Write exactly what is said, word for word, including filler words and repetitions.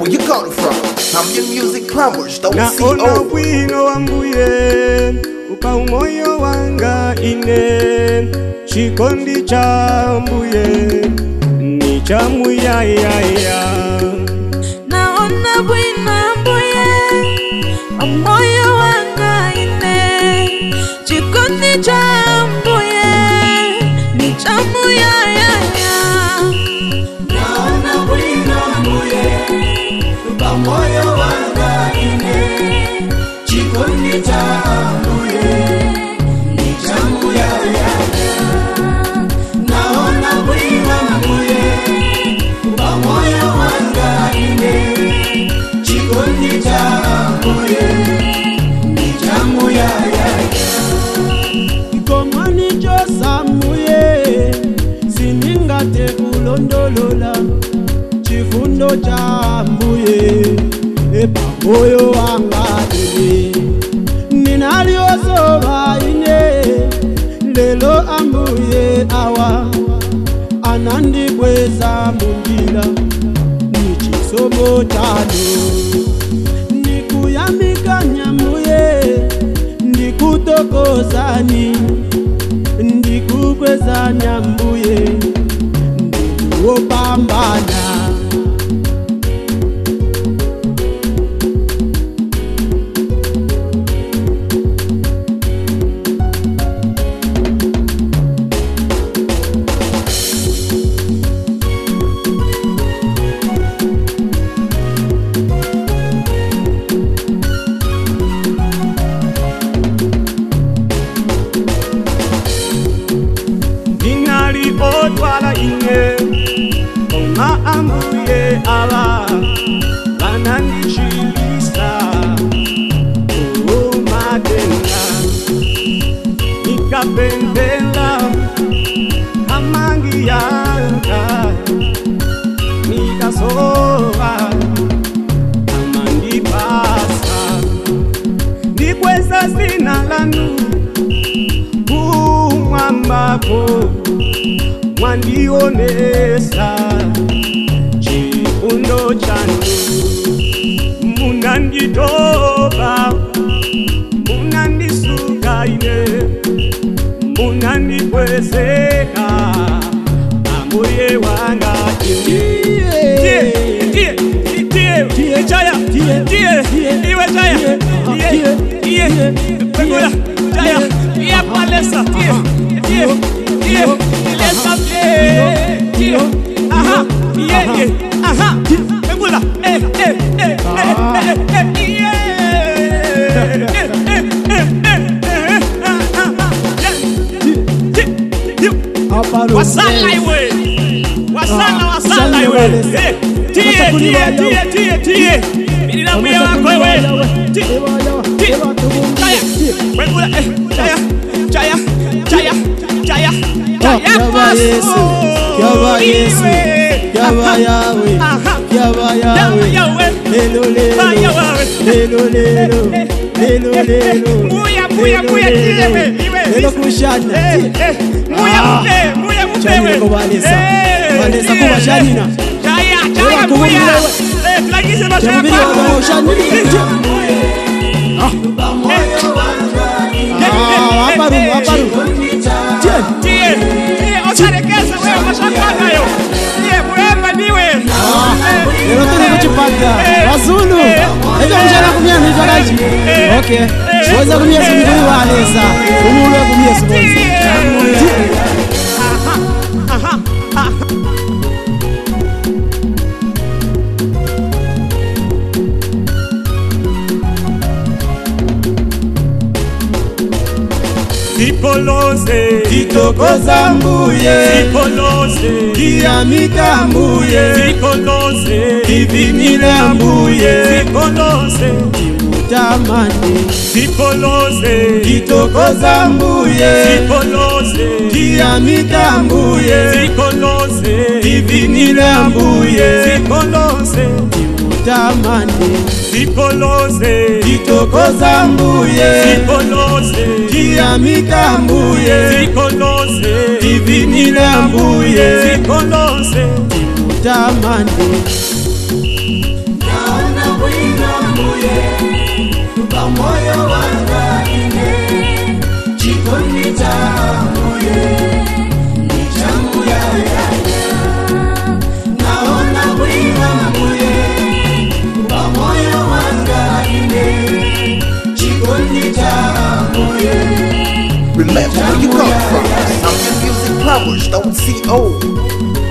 where you got it from. I'm your music crumbles, don't na see ona over. wino wambuye upa umoyo wanga ine chikondi cha mbuye ni cha muyayaya. Naona wino mbuye umoyo wanga ine chikondi cha mbuye ni cha muyayaya. Naona wino mbuye upa umoyo wanga ine chikondi cha mbuye ni cha muyayaya. Naona wino mbuye upa umoyo wanga ine chikondi cha mbuye ni cha muyayaya. Ikomani josa muye siningate kulondolola chifundo cha mbuye epa moyo wanga ine ninaliosoba ine lelo ambuye awa anandi bweza munjila nichisomo chano nikuyamikanya mbuye ndikutokozani ndikukwezanya mbuye ndiwopambana. Otwala ine Oma ambuye ala Banani chilisa O madena Nikapendela Kamangi yanga Nikasoa Amandi pasa Nikweza zina lanu Umambako mwandionesa chifundo chanu munanditoba munandisuka ine munandikwezeka ambuye wanga tie tie tie tie chaya tie iwe chaya tie tie pengula chaya ia palesa tie tie tie Let's Tio, aha, yeah, yeah, aha, pegula, eh, eh, eh, eh, eh, yeah, wasala iwe, wasala, wasala iwe, tie, tie, tie, tie, tie, milina mwe wako iwe, tie, tie, chaya, pegula, eh, chaya, chaya, chaya, chaya. Yaba Yesu, Yaba Yesu, Yaba Yahweh, Yaba Yahweh, Lelo Lelo, Lelo Lelo, Lelo Lelo, Muya Muya Muya Tiebe, Lelo Kushana, Muya Muya Muya Muya, Chani ko Vanessa, Vanessa ko Vashanina, Chaya Chaya Muya, Flagise Vashanina, Ah, aparu, aparu. Tie, tie, osarekeza wewe mashaka yo. Tie, mwema niwe. Lero tuna kuchipata. Wazulu. Hizo mshana kumia ni jaraji. Okay. Waweza kumia simu kwa Vanessa. Umule kumia simu. Aha. Aha. Aha. Sipoloze, kitokoza mbuye. Sipoloze, kiamika mbuye. Sipoloze, kivinile mbuye. Sipoloze, kimutamani. Sipoloze, kitokoza mbuye. Sipoloze, kiamika mbuye. Sipoloze, kivinile mbuye. Sipoloze, kimutamani. Sipoloze, kitokoza mbuye. Sipoloze, kiamika mbuye. Sipoloze, kivinile mbuye. Sipoloze, kimutamani. left, where you come from? I'm your music powers, don't see old.